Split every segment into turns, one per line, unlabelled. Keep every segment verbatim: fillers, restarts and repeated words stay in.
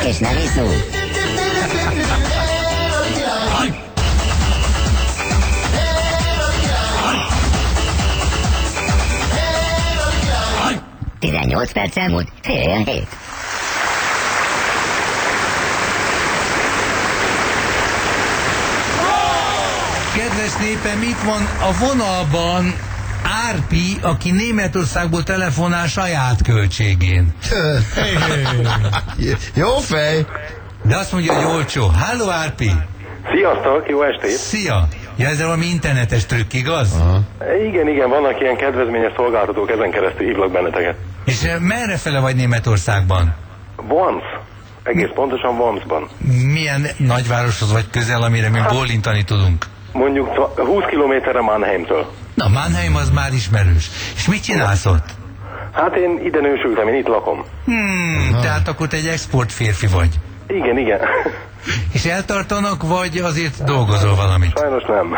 és nem iszunk. tizennyolc perc elmúlt, fél olyan hét.
Kedves népem, itt van a vonalban Árpi, aki Németországból telefonál saját költségén.
Jó fej!
De azt mondja, hogy olcsó. Halló Árpi!
Sziasztok, jó estét!
Szia! Ja, ez valami internetes trükk, igaz?
Aha.
Igen, igen, vannak ilyen kedvezményes szolgáltatók, ezen keresztül hívlak benneteket.
És merre fele vagy Németországban?
Worms. Egész pontosan Wormsban.
Milyen nagyvároshoz vagy közel, amire mi bólintani tudunk?
Mondjuk húsz kilométerre Mannheimtől.
Na, Mannheim az már ismerős. És mit csinálsz ott?
Hát én ide nősültem, én itt lakom.
Hmm, tehát akkor te egy export férfi vagy.
Igen, igen.
És eltartanak, vagy azért dolgozol valamit?
Sajnos nem.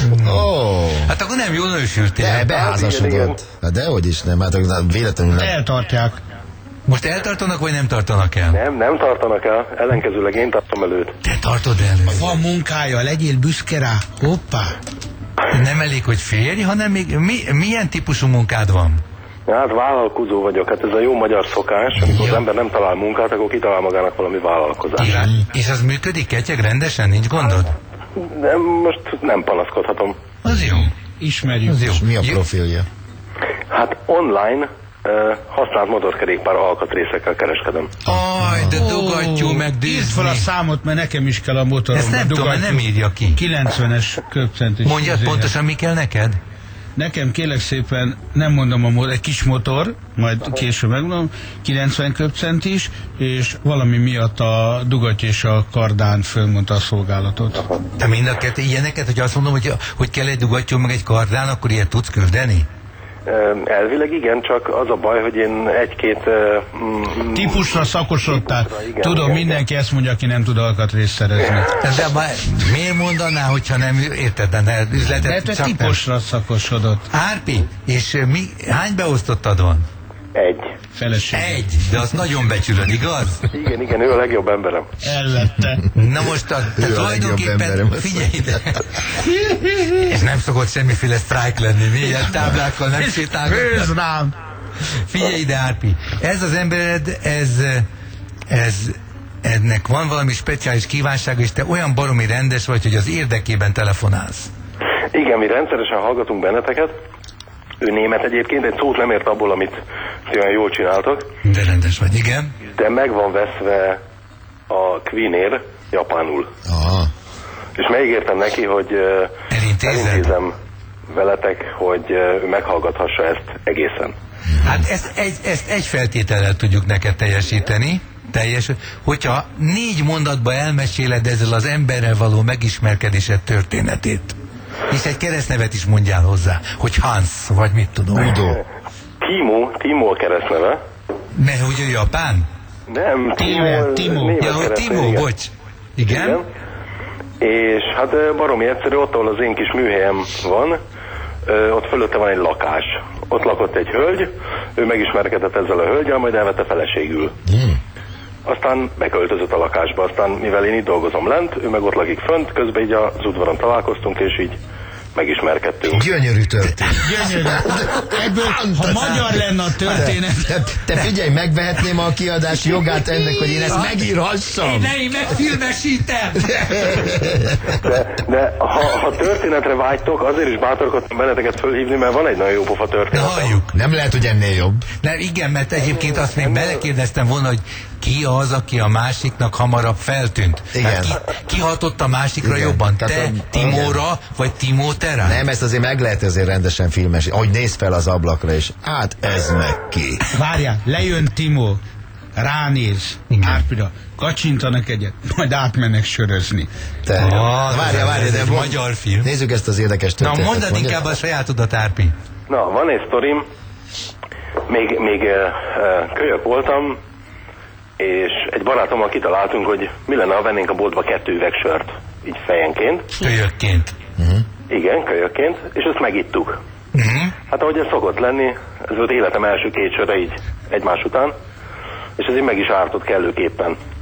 Oh.
Hát akkor nem jól nősültél.
De beházasodott. Hát dehogy is nem, hát véletlenül nem.
Eltartják.
Most eltartanak, vagy nem tartanak el?
Nem, nem tartanak el, ellenkezőleg én tartom el őt.
Te tartod el.
Van munkája, legyél büszke rá. Hoppá.
Nem elég, hogy férj, hanem még mi, milyen típusú munkád van?
Hát vállalkozó vagyok, hát ez a jó magyar szokás, amikor
Jó.
az ember nem talál munkát, akkor kitalál magának valami vállalkozást.
Igen. És az működik, ketyeg rendesen? Nincs gondod?
De most nem panaszkodhatom.
Az jó.
Ismerjük.
Az jó.
És mi a
Jó.
profilja?
Hát online uh, használt motorkerékpár alkatrészekkel kereskedem.
Aj, de dugattyú, meg
Írd fel a
Disney.
számot, mert nekem is kell a motorom.
Ezt nem tudom, mert nem írja ki.
kilencvenes köbcentis.
Mondjad pontosan, mi kell neked?
Nekem kérlek szépen, nem mondom a motor, egy kis motor, majd később megmondom, kilencven köbcentis, és valami miatt a dugatty és a kardán fölmondta a szolgálatot.
Te mind a kettő ilyeneket, hogy azt mondom, hogy, hogy kell egy dugattyú, meg egy kardán, akkor ilyet tudsz küldeni?
Uh, elvileg igen, csak az a baj, hogy én egy-két... Uh, mm,
Típusra szakosodtál.
típusra, igen,
Tudom,
igen,
mindenki ezt mondja, aki nem tud alkatrészt szerezni.
De bár, miért mondaná, hogyha nem érted, de üzletet
De te
csak nem.
típusra szakosodott.
Árpi, és mi, hány beosztottad van?
Egy.
Feleség.
Egy, de azt nagyon becsülöd, igaz?
Igen, igen, ő a legjobb emberem.
Elvette.
Na most a, te
Ő a legjobb
tulajdonképpen,
emberem.
figyelj ide, és nem szokott semmiféle sztrájk lenni, mi ilyen táblákkal nem sétálunk.
Hőz rám!
Figyelj ide, Árpi, ez az embered, ez, ez, ennek van valami speciális kívánsága, és te olyan baromi rendes vagy, hogy az érdekében telefonálsz.
Igen, mi rendszeresen hallgatunk benneteket. Ő német egyébként, egy szót nem ért abból, amit olyan jól csináltok,
De rendes vagy, igen.
de meg van veszve a Queen-ér japánul.
Aha.
És megígértem neki, hogy uh,
Elintézed?
elintézem veletek, hogy uh, ő meghallgathassa ezt egészen.
Hát ezt egy, ezt egy feltétellel tudjuk neked teljesíteni, teljes, hogyha négy mondatba elmeséled ezzel az emberrel való megismerkedésed történetét. És egy keresztnevet is mondjál hozzá, hogy Hans, vagy mit tudom.
Udo.
Timo, Timo a keresztneve.
Mert hogy ő japán?
Nem,
Timo, Timo.
német
Ja, hogy
keresztneve,
Timo,
igen.
bocs. Igen?
Igen. És hát ö, baromi egyszerű, ott, ahol az én kis műhelyem van, ö, ott fölötte van egy lakás. Ott lakott egy hölgy, ő megismerkedett ezzel a hölgyel, majd elvette feleségül.
Hmm.
Aztán beköltözött a lakásba, aztán mivel én itt dolgozom lent, ő meg ott lakik fönt, közben így az udvaron találkoztunk, és így megismerkedtünk.
Gyönyörű történet.
Gyönyörű. Ebből, ha magyar lenne a történet.
Te, te figyelj, megvehetném a kiadás jogát ennek, hogy én ezt megírhassam.
Ne, én megfilmesítem!
De, de ha, ha történetre vágytok, azért is bátorkodtam benneteket fölhívni, mert van egy nagyon jó pofa
De
történet.
halljuk.
Nem lehet, hogy ennél jobb.
De igen, mert egyébként azt még belekérdeztem volna, hogy ki az, aki a másiknak hamarabb feltűnt.
Igen.
Hát ki, ki hatott a másikra
Igen.
jobban? Te
Tehát a-
Timóra, vagy Timóte rá?
Nem, ezt azért meg lehet azért rendesen filmes. Ahogy néz fel az ablakra, és hát ez meg ki.
Várjál, lejön Timo, ránéz Árpira, kacsintanak egyet, majd átmennek sörözni.
Te.
Ah,
Na, várja,
ez-
várja,
ez
de
egy
mond-
magyar film.
Nézzük ezt az érdekes
Na,
történetet.
mondd
Mondja.
inkább a sajátodat, Árpi.
Na, van egy sztorim, még, még uh, uh, kölyök voltam, és egy barátommal kitaláltunk, hogy mi lenne, ha vennénk a boltba kettő üveg sört, így fejenként.
Kölyökként.
Igen, kölyökként, és ezt megittuk.
Uh-huh.
Hát ahogy ez szokott lenni, ez volt életem első két söre így egymás után, és ez így meg is ártott kellőképpen.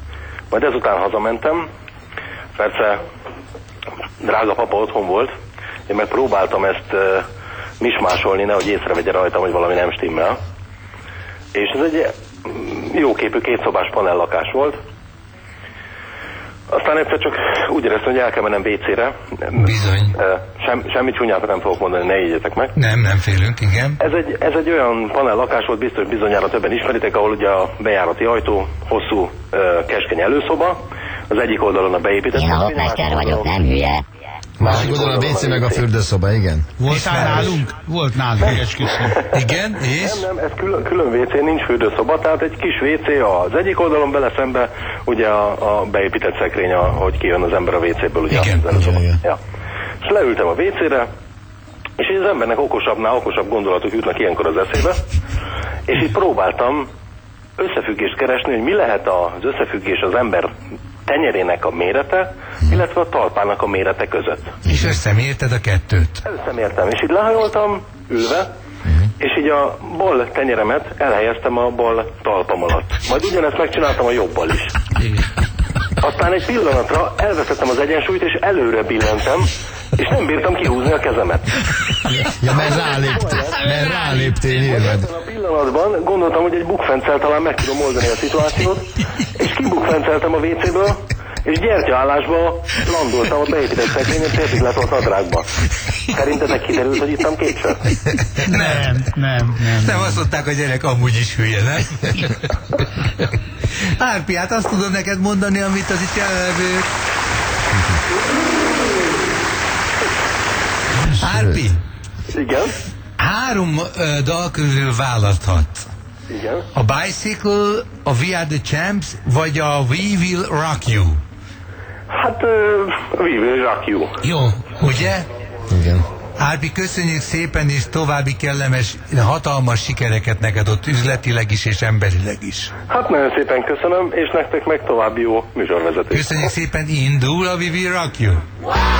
Majd ezután hazamentem, persze drága papa otthon volt, én meg próbáltam ezt uh, mismásolni, nehogy észrevegye rajtam, hogy valami nem stimmel. És ez egy jóképű kétszobás panellakás volt. Aztán egyszer csak úgy éreztem, hogy el kell mennem vécére.
Bizony.
Sem, semmi csúnyát nem fogok mondani, ne ígyetek meg.
Nem, nem félünk, igen.
Ez egy, ez egy olyan panellakás volt, biztos bizonyára többen ismeritek, ahol ugye a bejárati ajtó, hosszú, uh, keskeny előszoba, az egyik oldalon a beépített...
Én a hopmester vagyok, nem hülye.
Másik oldalon a vé cé meg a fürdőszoba, igen.
Voltál nálunk? Volt nálunk, esküszöm.
Igen, és?
Nem, nem, ez külön, külön vé cé, nincs fürdőszoba, tehát egy kis vé cé az egyik oldalon, bele szembe ugye a, a beépített szekrény, hogy kijön az ember a vé céből, ugye.
Igen,
az
igen, igen.
Ja. És leültem a vé cére, és így az embernek okosabbnál okosabb gondolatok jutnak ilyenkor az eszébe, és így próbáltam összefüggést keresni, hogy mi lehet az összefüggés az ember tenyerének a mérete, illetve a talpának a mérete között.
És összemérted a kettőt.
Összemértem, és így lehajoltam, ülve, és így a bal tenyeremet elhelyeztem a bal talpam alatt. Majd ugyanezt megcsináltam a jobbal is. Aztán egy pillanatra elvesztettem az egyensúlyt, és előre billentem, és nem bírtam kihúzni a kezemet.
Ja, mert ráléptél, mert ráléptél nyilván.
Ebben a pillanatban gondoltam, hogy egy bukfencel talán meg tudom oldani a szituációt, és kibukfenceltem a vé céből, és gyertyaállásba landoltam a beépített szekrényen, térdig letolt nadrágba. Szerintetek kiderült, hogy ittam két sört?
Nem, nem, nem.
Nem, azt mondták, hogy gyerek amúgy is hülye, nem? Árpi, hát azt tudom neked mondani, amit az itt jelenlevő... Árpi,
Igen?
három uh, dal közül választhatsz.
Igen?
A Bicycle, a We Are The Champs, vagy a We Will Rock You.
Hát, uh, we will rock you.
Jó, ugye?
Igen.
Árpi, köszönjük szépen, és további kellemes, hatalmas sikereket neked ott üzletileg is, és emberileg is.
Hát nagyon szépen köszönöm, és nektek meg további jó műsorvezetést.
Köszönjük szépen, indul a We Will Rock You.